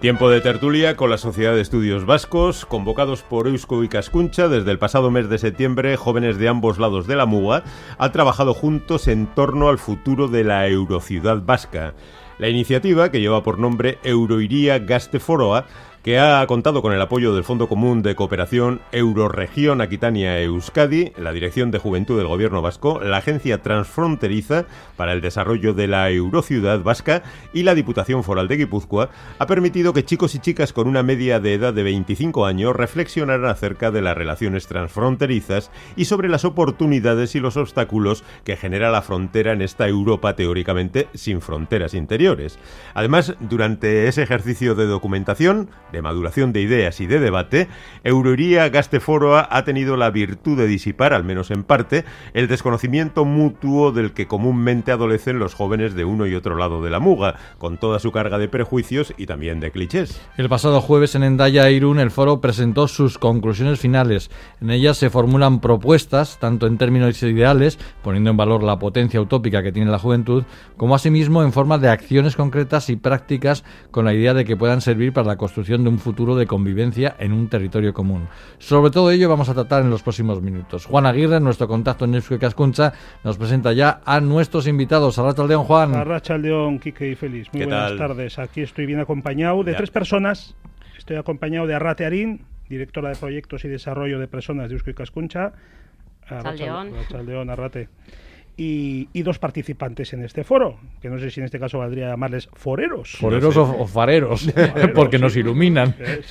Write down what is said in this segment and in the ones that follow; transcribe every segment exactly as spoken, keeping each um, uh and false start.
Tiempo de tertulia con la Sociedad de Estudios Vascos, convocados por Eusko Ikaskuntza. Desde el pasado mes de septiembre, jóvenes de ambos lados de la muga han trabajado juntos en torno al futuro de la eurociudad vasca. La iniciativa, que lleva por nombre Euroiria Gazte-Foroa, que ha contado con el apoyo del Fondo Común de Cooperación Euroregión Aquitania-Euskadi, la Dirección de Juventud del Gobierno Vasco, la Agencia Transfronteriza para el Desarrollo de la Eurociudad Vasca y la Diputación Foral de Guipúzcoa, ha permitido que chicos y chicas con una media de edad de veinticinco años reflexionaran acerca de las relaciones transfronterizas y sobre las oportunidades y los obstáculos que genera la frontera en esta Europa teóricamente sin fronteras interiores. Además, durante ese ejercicio de documentación, de maduración de ideas y de debate, Euroiria Gazte-Foroa ha tenido la virtud de disipar, al menos en parte, el desconocimiento mutuo del que comúnmente adolecen los jóvenes de uno y otro lado de la muga, con toda su carga de prejuicios y también de clichés. El pasado jueves en Hendaya, Irún, el foro presentó sus conclusiones finales. En ellas se formulan propuestas, tanto en términos ideales, poniendo en valor la potencia utópica que tiene la juventud, como asimismo en forma de acciones concretas y prácticas con la idea de que puedan servir para la construcción de un futuro de convivencia en un territorio común. Sobre todo ello vamos a tratar en los próximos minutos. Juan Aguirre, nuestro contacto en Eusko Ikaskuntza, nos presenta ya a nuestros invitados. Arratsaldeon, Juan. Arratsaldeon, Quique y Félix. Muy buenas tal? tardes. Aquí estoy bien acompañado de ya. tres personas. Estoy acompañado de Arrate Arín, directora de Proyectos y Desarrollo de Personas de Eusko Ikaskuntza. Arratsaldeon. Arratsaldeon, Arrate. Y, y dos participantes en este foro, que no sé si en este caso valdría llamarles foreros. Foreros no sé. o, o fareros, fareros porque sí. Nos iluminan.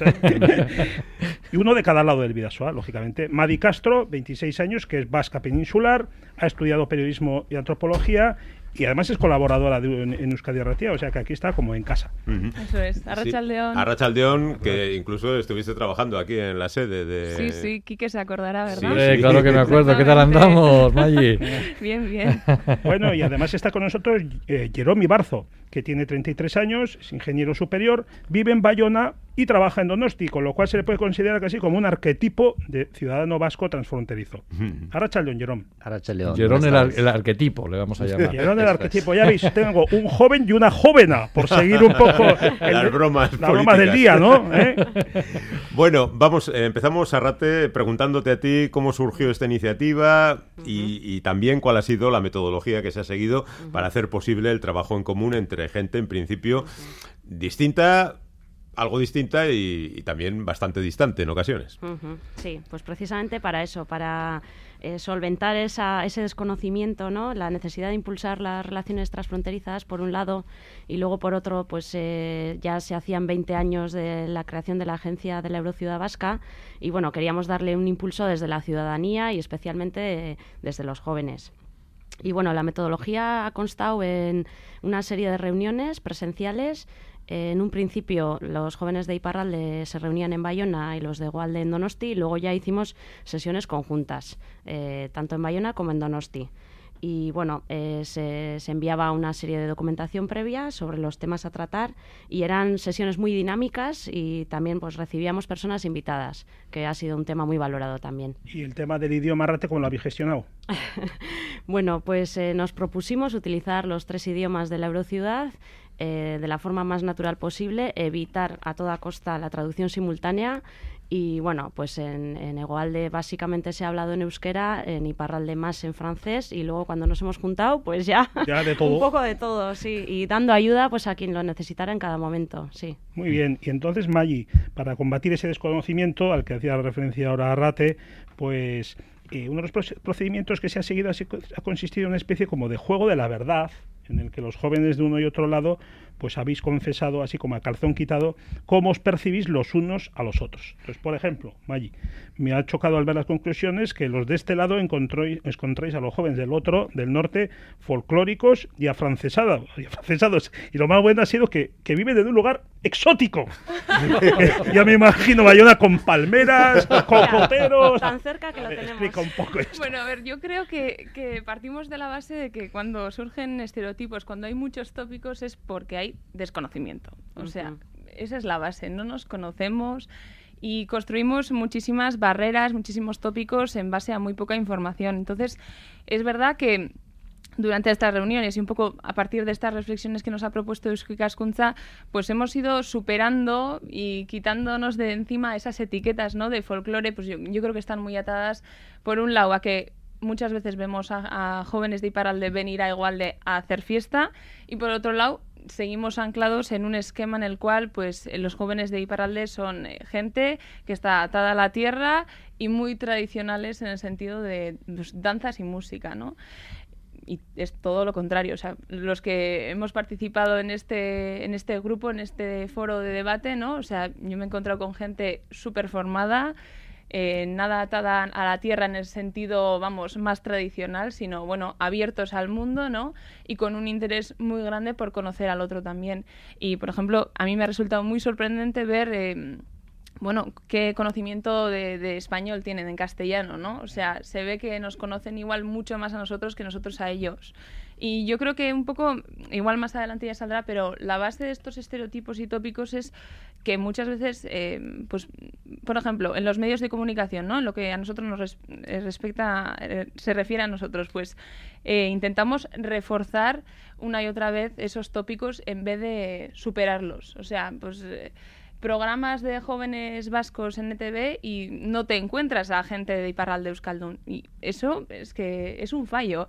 Y uno de cada lado del Bidasoa, lógicamente. Madi Castro, veintiséis años, que es vasca peninsular, ha estudiado periodismo y antropología y además es colaboradora de, en, en Euskadi Erratia, o sea que aquí está como en casa. Uh-huh. Eso es, Arratsaldeon. Sí. Arratsaldeon, que incluso estuviste trabajando aquí en la sede de... Sí, sí, Quique se acordará, ¿verdad? Sí, sí. Claro que me acuerdo. ¿Qué tal andamos, Maggi? Bien, bien. Bueno, y además está con nosotros eh, Jerome Ibarzo, que tiene treinta y tres años, es ingeniero superior, vive en Bayona y trabaja en Donosti, con lo cual se le puede considerar casi como un arquetipo de ciudadano vasco transfronterizo. Arratsaldeon, Jerome. Arratsaldeon. Jerome el, ar- el arquetipo, le vamos a llamar. Jerome el arquetipo, ya veis, tengo un joven y una jóvena, por seguir un poco el, las bromas, las bromas del día, ¿no? ¿Eh? Bueno, vamos, eh, empezamos, Arrate, preguntándote a ti cómo surgió esta iniciativa uh-huh. y, y también cuál ha sido la metodología que se ha seguido uh-huh. para hacer posible el trabajo en común entre gente, en principio, uh-huh. distinta, algo distinta y, y también bastante distante en ocasiones. Uh-huh. Sí, pues precisamente para eso, para eh, solventar esa, ese desconocimiento, ¿no? La necesidad de impulsar las relaciones transfronterizas, por un lado, y luego, por otro, pues eh, ya se hacían veinte años de la creación de la Agencia de la Eurociudad Vasca y, bueno, queríamos darle un impulso desde la ciudadanía y especialmente eh, desde los jóvenes. Y, bueno, la metodología ha constado en una serie de reuniones presenciales. En un principio los jóvenes de Iparralde se reunían en Bayona y los de Hegoalde en Donosti y luego ya hicimos sesiones conjuntas, eh, tanto en Bayona como en Donosti. Y bueno, eh, se, se enviaba una serie de documentación previa sobre los temas a tratar y eran sesiones muy dinámicas y también pues recibíamos personas invitadas, que ha sido un tema muy valorado también. ¿Y el tema del idioma, Arrate, cómo lo habéis gestionado? Bueno, pues eh, nos propusimos utilizar los tres idiomas de la Eurociudad eh, de la forma más natural posible, evitar a toda costa la traducción simultánea. Y bueno, pues en, en Hegoalde básicamente se ha hablado en euskera, en Iparralde más en francés y luego cuando nos hemos juntado pues ya, ya de todo. Un poco de todo, sí, y dando ayuda pues a quien lo necesitara en cada momento, sí. Muy bien, y entonces Maggi, para combatir ese desconocimiento al que hacía referencia ahora Arrate, pues eh, uno de los procedimientos que se ha seguido ha consistido en una especie como de juego de la verdad, en el que los jóvenes de uno y otro lado pues habéis confesado, así como a calzón quitado, cómo os percibís los unos a los otros. Entonces, por ejemplo, Maggi, me ha chocado al ver las conclusiones que los de este lado encontréis, encontréis a los jóvenes del otro, del norte, folclóricos y afrancesados. Y, afrancesados. Y lo más bueno ha sido que, que viven en un lugar exótico. Ya me imagino Bayona con palmeras, con cocoteros. Tan cerca que lo tenemos. Explica un poco esto. Bueno, a ver, yo creo que, que partimos de la base de que cuando surgen estereotipos, cuando hay muchos tópicos, es porque hay desconocimiento. O uh-huh. sea, esa es la base. No nos conocemos y construimos muchísimas barreras, muchísimos tópicos en base a muy poca información. Entonces, es verdad que durante estas reuniones y un poco a partir de estas reflexiones que nos ha propuesto Eusko Ikaskuntza, pues hemos ido superando y quitándonos de encima esas etiquetas, ¿no?, de folclore, pues yo, yo creo que están muy atadas, por un lado, a que muchas veces vemos a, a jóvenes de Iparralde venir a Hegoalde a hacer fiesta, y por otro lado seguimos anclados en un esquema en el cual pues los jóvenes de Iparralde son eh, gente que está atada a la tierra y muy tradicionales en el sentido de pues, danzas y música, ¿no? Y es todo lo contrario. O sea, los que hemos participado en este, en este grupo, en este foro de debate, ¿no? O sea, yo me he encontrado con gente súper formada, eh, nada atada a la tierra en el sentido, vamos, más tradicional, sino, bueno, abiertos al mundo, ¿no? Y con un interés muy grande por conocer al otro también. Y, por ejemplo, a mí me ha resultado muy sorprendente ver... Eh, bueno, qué conocimiento de, de español tienen en castellano, ¿no? O sea, se ve que nos conocen igual mucho más a nosotros que nosotros a ellos. Y yo creo que un poco, igual más adelante ya saldrá, pero la base de estos estereotipos y tópicos es que muchas veces, eh, pues, por ejemplo, en los medios de comunicación, ¿no?, en lo que a nosotros nos res respecta, eh, se refiere a nosotros, pues eh, intentamos reforzar una y otra vez esos tópicos en vez de superarlos. O sea, pues... Eh, programas de jóvenes vascos en E T V y no te encuentras a gente de Iparralde Euskaldun. Y eso es que es un fallo.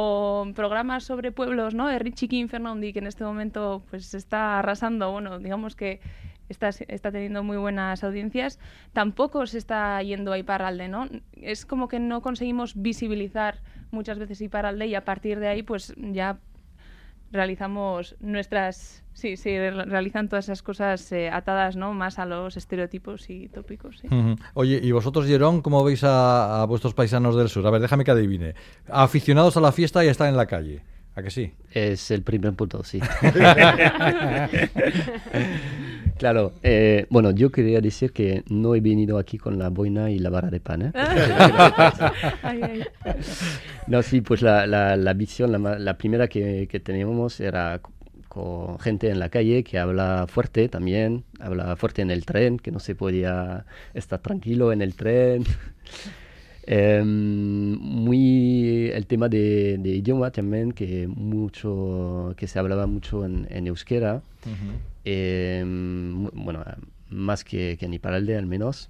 O programas sobre pueblos, ¿no?, de Richikin Fernaundi, que en este momento pues está arrasando, bueno, digamos que está, está teniendo muy buenas audiencias, tampoco se está yendo a Iparralde, ¿no? Es como que no conseguimos visibilizar muchas veces Iparralde y a partir de ahí pues ya realizamos nuestras... Sí, sí, realizan todas esas cosas eh, atadas, ¿no?, más a los estereotipos y tópicos. Sí. Uh-huh. Oye, ¿y vosotros, Jerón, cómo veis a, a vuestros paisanos del sur? A ver, déjame que adivine. Aficionados a la fiesta y están en la calle. ¿A que sí? Es el primer punto, sí. Claro, eh, bueno, yo quería decir que no he venido aquí con la boina y la vara de pan, ¿eh? Ay, ay. No, sí, pues la, la, la visión, la, la primera que, que teníamos era con gente en la calle que habla fuerte también, habla fuerte en el tren, que no se podía estar tranquilo en el tren. Eh, muy el tema de, de idioma también, que mucho que se hablaba mucho en, en euskera. Uh-huh. eh, bueno, más que, que en Iparralde al menos.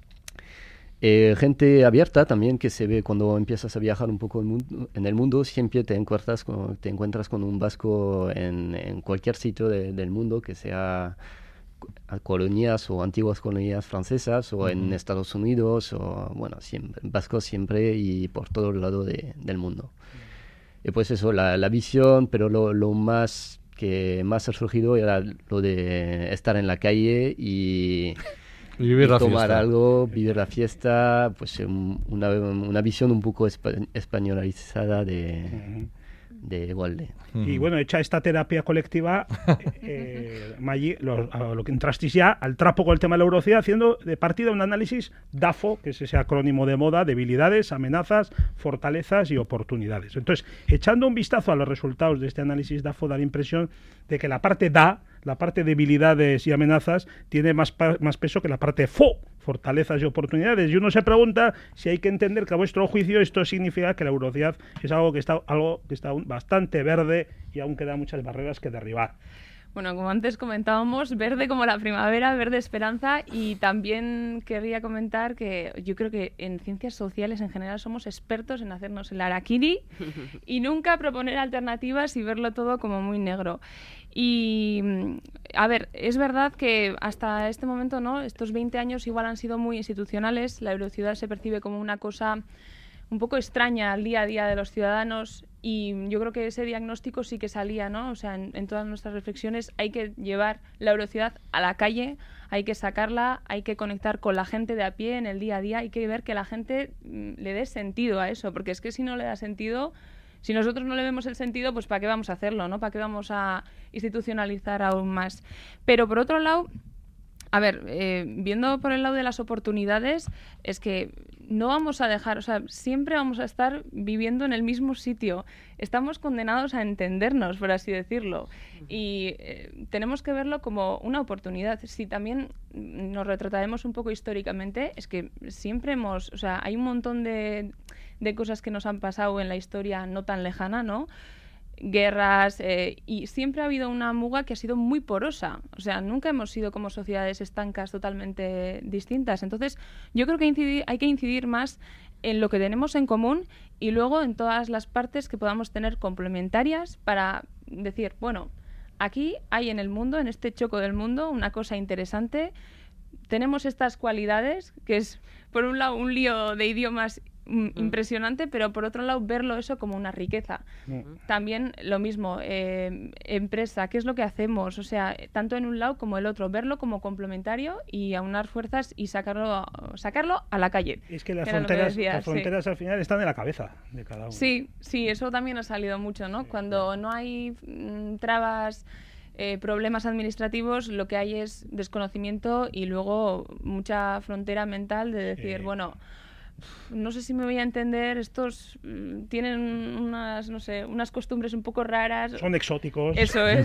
Eh, gente abierta también, que se ve cuando empiezas a viajar un poco en el mundo, siempre te encuentras con, te encuentras con un vasco en, en cualquier sitio de, del mundo, que sea colonias o antiguas colonias francesas o uh-huh. en Estados Unidos, o bueno, siempre, vascos siempre y por todo el lado de, del mundo. Uh-huh. Y pues eso, la, la visión, pero lo, lo más que más ha surgido era lo de estar en la calle y... Vivir la tomar fiesta. algo, vivir la fiesta, pues una, una visión un poco espa- españolizada de, uh-huh. de Hegoalde. Uh-huh. Y bueno, hecha esta terapia colectiva, eh, Maggi, lo, a lo que entrasteis ya al trapo con el tema de la eurocidad, haciendo de partida un análisis DAFO, que es ese acrónimo de moda, debilidades, amenazas, fortalezas y oportunidades. Entonces, echando un vistazo a los resultados de este análisis DAFO, da la impresión de que la parte DA, la parte debilidades y amenazas, tiene más, pa- más peso que la parte FO, fortalezas y oportunidades. Y uno se pregunta si hay que entender que a vuestro juicio esto significa que la eurocidad es algo que está, algo que está bastante verde y aún quedan muchas barreras que derribar. Bueno, como antes comentábamos, verde como la primavera, verde esperanza, y también querría comentar que yo creo que en ciencias sociales en general somos expertos en hacernos el harakiri y nunca proponer alternativas y verlo todo como muy negro. Y, a ver, es verdad que hasta este momento, ¿no?, estos veinte años igual han sido muy institucionales, la eurociudad se percibe como una cosa un poco extraña al día a día de los ciudadanos, y yo creo que ese diagnóstico sí que salía, ¿no? O sea, en, en todas nuestras reflexiones hay que llevar la eurocidad a la calle, hay que sacarla, hay que conectar con la gente de a pie en el día a día, hay que ver que la gente mm, le dé sentido a eso, porque es que si no le da sentido, si nosotros no le vemos el sentido, pues ¿para qué vamos a hacerlo, no? ¿Para qué vamos a institucionalizar aún más? Pero por otro lado, A ver, eh, viendo por el lado de las oportunidades, es que no vamos a dejar, o sea, siempre vamos a estar viviendo en el mismo sitio. Estamos condenados a entendernos, por así decirlo. Y eh, tenemos que verlo como una oportunidad. Si también nos retrotraemos un poco históricamente, es que siempre hemos, o sea, hay un montón de, de cosas que nos han pasado en la historia no tan lejana, ¿no? Guerras, eh, y siempre ha habido una muga que ha sido muy porosa. O sea, nunca hemos sido como sociedades estancas totalmente distintas. Entonces, yo creo que incidir, hay que incidir más en lo que tenemos en común y luego en todas las partes que podamos tener complementarias para decir, bueno, aquí hay en el mundo, en este choco del mundo, una cosa interesante. Tenemos estas cualidades, que es, por un lado, un lío de idiomas impresionante, pero por otro lado verlo eso como una riqueza. Uh-huh. También lo mismo, eh, empresa, ¿qué es lo que hacemos? O sea, tanto en un lado como el otro, verlo como complementario y aunar fuerzas y sacarlo sacarlo a la calle. Es que las fronteras, decías, las fronteras sí. al final están en la cabeza de cada uno. Sí, sí, eso también ha salido mucho, ¿no? Sí, Cuando sí. no hay mm, trabas, eh, problemas administrativos, lo que hay es desconocimiento y luego mucha frontera mental de decir, sí. bueno, no sé si me voy a entender, estos mm, tienen unas, no sé, unas costumbres un poco raras. Son exóticos. Eso es.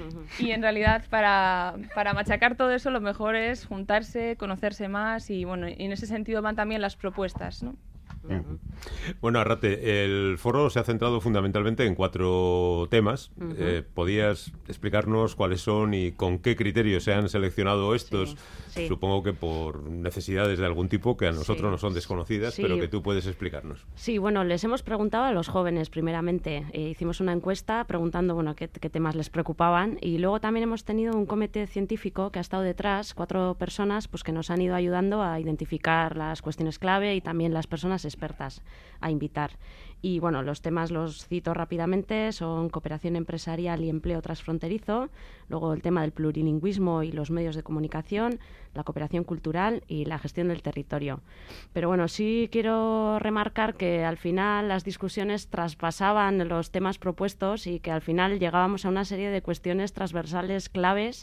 Y en realidad para, para machacar todo eso lo mejor es juntarse, conocerse más y bueno, y en ese sentido van también las propuestas, ¿no? Uh-huh. Bueno, Arrate, el foro se ha centrado fundamentalmente en cuatro temas. Uh-huh. Eh, ¿Podías explicarnos cuáles son y con qué criterios se han seleccionado estos? Sí, sí. Supongo que por necesidades de algún tipo que a nosotros sí. nos son desconocidas, sí. pero que tú puedes explicarnos. Sí, bueno, les hemos preguntado a los jóvenes primeramente. Eh, hicimos una encuesta preguntando bueno, qué, qué temas les preocupaban y luego también hemos tenido un comité científico que ha estado detrás, cuatro personas pues, que nos han ido ayudando a identificar las cuestiones clave y también las personas expertas a invitar. Y bueno, los temas los cito rápidamente, son cooperación empresarial y empleo transfronterizo, luego el tema del plurilingüismo y los medios de comunicación, la cooperación cultural y la gestión del territorio. Pero bueno, sí quiero remarcar que al final las discusiones traspasaban los temas propuestos y que al final llegábamos a una serie de cuestiones transversales claves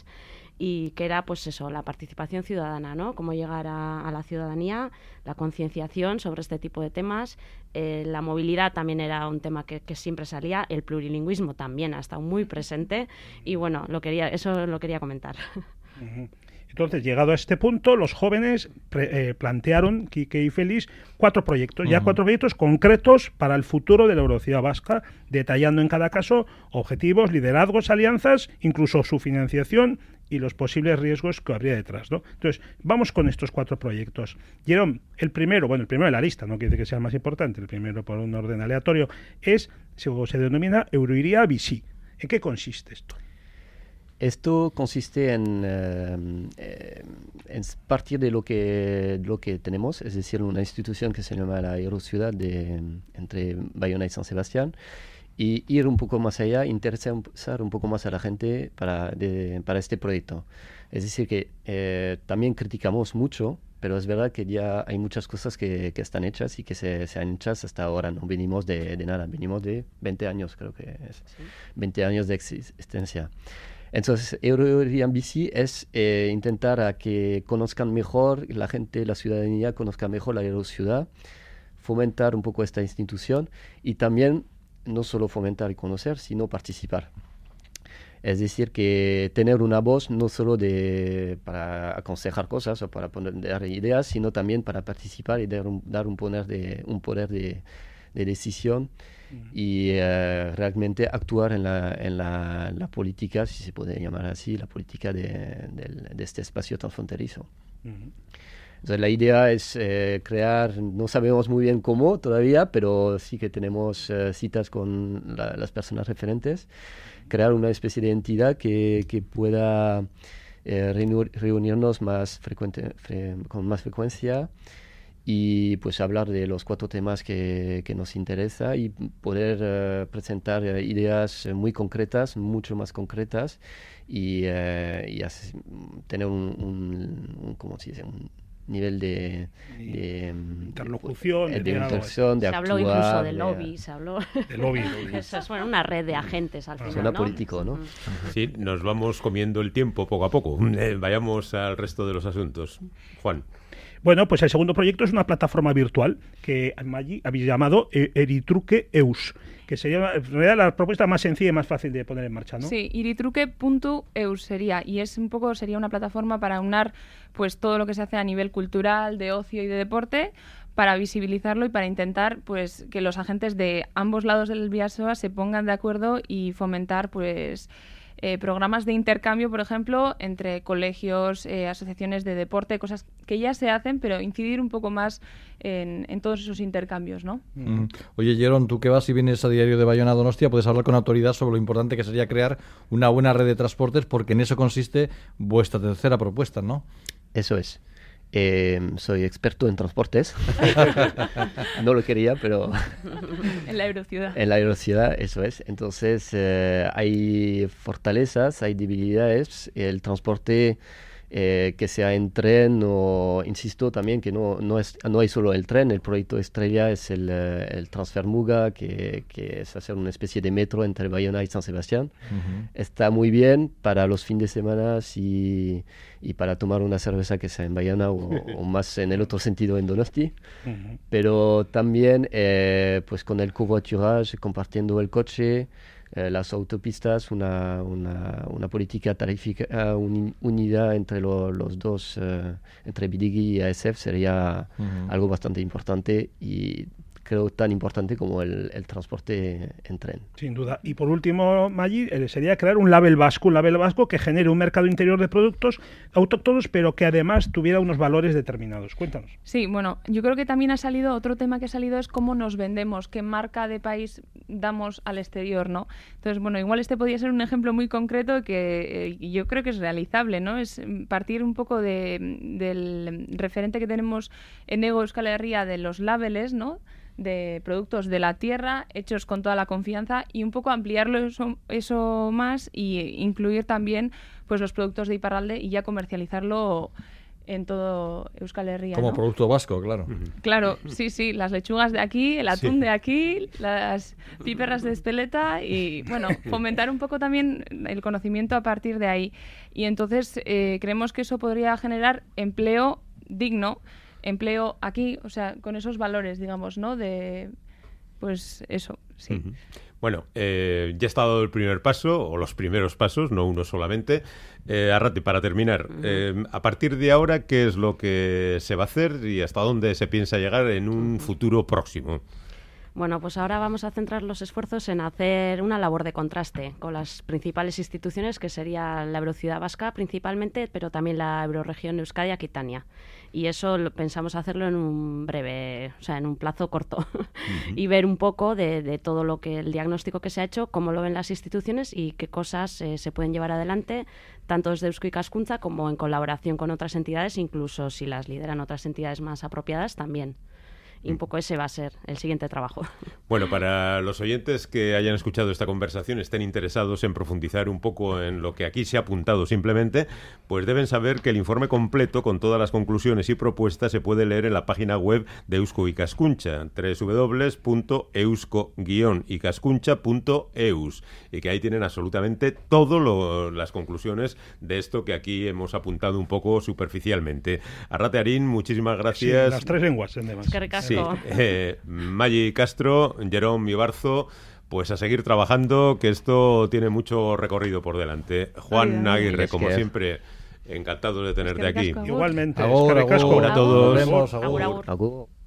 y que era pues eso, la participación ciudadana, ¿no? Cómo llegar a, a la ciudadanía, la concienciación sobre este tipo de temas, eh, la movilidad también era un tema que, que siempre salía, el plurilingüismo también ha estado muy presente y bueno, lo quería, eso lo quería comentar. Uh-huh. Entonces, llegado a este punto, los jóvenes pre, eh, plantearon, Quique y Félix, cuatro proyectos, uh-huh. ya cuatro proyectos concretos para el futuro de la Eurociudad Vasca, detallando en cada caso objetivos, liderazgos, alianzas, incluso su financiación y los posibles riesgos que habría detrás, ¿no? Entonces, vamos con estos cuatro proyectos. Jerome, el primero, bueno, el primero de la lista, no quiere decir que sea el más importante, el primero por un orden aleatorio, es, se, se denomina Euroiría Bici. ¿En qué consiste esto? Esto consiste en, eh, en partir de lo que, lo que tenemos, es decir, una institución que se llama la Eurociudad de, entre Bayona y San Sebastián, y ir un poco más allá, interesar un poco más a la gente para, de, para este proyecto. Es decir, que eh, también criticamos mucho, pero es verdad que ya hay muchas cosas que, que están hechas y que se, se han hecho hasta ahora. No venimos de, de nada, venimos de veinte años, creo que es, ¿sí? veinte años de existencia. Entonces, Euroiría Bici es eh, intentar a que conozcan mejor la gente, la ciudadanía, conozca mejor la Eurociudad, fomentar un poco esta institución y también no solo fomentar y conocer, sino participar. Es decir, que tener una voz no solo de, para aconsejar cosas o para poner, dar ideas, sino también para participar y dar un, dar un poder de, un poder de, de decisión uh-huh. y uh, realmente actuar en la, en la, la política, si se puede llamar así, la política de, de, de este espacio transfronterizo. Uh-huh. Entonces la idea es eh, crear, no sabemos muy bien cómo todavía, pero sí que tenemos eh, citas con la, las personas referentes, crear una especie de entidad que, que pueda eh, reunir, reunirnos más frecuente, fre, con más frecuencia y pues hablar de los cuatro temas que, que nos interesa y poder eh, presentar eh, ideas muy concretas, mucho más concretas y, eh, y así, tener un, un, un, ¿cómo se dice? un nivel de, de interlocución, de, de, de, interlocución, de se actuar, habló incluso de de lobby, se habló de lobby. Eso es bueno, una red de agentes al final, suena ¿no? político, ¿no? Sí, nos vamos comiendo el tiempo poco a poco. Eh, vayamos al resto de los asuntos. Juan. Bueno, pues el segundo proyecto es una plataforma virtual que allí habéis llamado Eritruke Eus, que sería en realidad la propuesta más sencilla y más fácil de poner en marcha, ¿no? Sí, eritruke punto eus sería, y es un poco, sería una plataforma para aunar pues todo lo que se hace a nivel cultural, de ocio y de deporte, para visibilizarlo y para intentar pues que los agentes de ambos lados del Bidasoa se pongan de acuerdo y fomentar pues Eh, programas de intercambio, por ejemplo, entre colegios, eh, asociaciones de deporte, cosas que ya se hacen, pero incidir un poco más en, en todos esos intercambios, ¿no? Mm. Oye, Jerón, tú que vas y vienes a diario de Bayona a Donostia, puedes hablar con autoridad sobre lo importante que sería crear una buena red de transportes, porque en eso consiste vuestra tercera propuesta, ¿no? Eso es. Eh, soy experto en transportes. No lo quería, pero... En la Eurociudad. En la Eurociudad, eso es. Entonces, eh, hay fortalezas, hay debilidades. El transporte, eh, que sea en tren o, insisto también que no, no, es, no hay solo el tren. El proyecto estrella es el, el Transfermuga, que, que es hacer una especie de metro entre Bayona y San Sebastián. Uh-huh. Está muy bien para los fines de semana y... y para tomar una cerveza que sea en Bayona o, o más en el otro sentido en Donosti, uh-huh. Pero también eh, pues con el covoiturage, compartiendo el coche, eh, las autopistas, una, una, una política tarifica un, unida entre lo, los dos, eh, entre Bidigi y A S F sería uh-huh. algo bastante importante y creo tan importante como el, el transporte en tren. Sin duda. Y por último, Maggi, eh, sería crear un label vasco, un label vasco que genere un mercado interior de productos autóctonos, pero que además tuviera unos valores determinados. Cuéntanos. Sí, bueno, yo creo que también ha salido, otro tema que ha salido es cómo nos vendemos, qué marca de país damos al exterior, ¿no? Entonces, bueno, igual este podría ser un ejemplo muy concreto que eh, yo creo que es realizable, ¿no? Es partir un poco de, del referente que tenemos en Hego Euskal Herria de los labeles, ¿no?, de productos de la tierra hechos con toda la confianza y un poco ampliarlo eso, eso más y incluir también pues los productos de Iparralde y ya comercializarlo en todo Euskal Herria, como ¿no? Producto vasco, claro. Claro, sí, sí, las lechugas de aquí, el atún sí. de aquí, las piperras de Espeleta y, bueno, fomentar un poco también el conocimiento a partir de ahí. Y entonces eh, creemos que eso podría generar empleo digno, empleo aquí, o sea, con esos valores, digamos, ¿no? De, pues eso, sí. Uh-huh. Bueno, eh, ya está dado el primer paso, o los primeros pasos, no uno solamente. Eh, Arrate, para terminar, uh-huh. eh, a partir de ahora, ¿qué es lo que se va a hacer y hasta dónde se piensa llegar en un futuro próximo? Bueno, pues ahora vamos a centrar los esfuerzos en hacer una labor de contraste con las principales instituciones, que sería la Eurociudad Vasca principalmente, pero también la Euroregión Euskadi Aquitania. Y eso lo, pensamos hacerlo en un breve, o sea, en un plazo corto. Uh-huh. Y ver un poco de, de todo lo que el diagnóstico que se ha hecho, cómo lo ven las instituciones y qué cosas eh, se pueden llevar adelante, tanto desde Eusko Ikaskuntza como en colaboración con otras entidades, incluso si las lideran otras entidades más apropiadas también. Y un poco ese va a ser el siguiente trabajo. Bueno, para los oyentes que hayan escuchado esta conversación, estén interesados en profundizar un poco en lo que aquí se ha apuntado simplemente, pues deben saber que el informe completo con todas las conclusiones y propuestas se puede leer en la página web de Eusko Ikaskuntza, doble u doble u doble u punto eusko guion ikaskuntza punto eus, y que ahí tienen absolutamente todas las conclusiones de esto que aquí hemos apuntado un poco superficialmente. Arrate Arín, muchísimas gracias. Sí, las tres lenguas, además. Sí, eh, Maggi Castro, Jerón Ibarzo, pues a seguir trabajando, que esto tiene mucho recorrido por delante. Juan ay, Aguirre, ay, como que... siempre, encantado de tenerte aquí. Igualmente. Agur, agur, agur a todos. Nos vemos, agur. Agur, agur. Agur.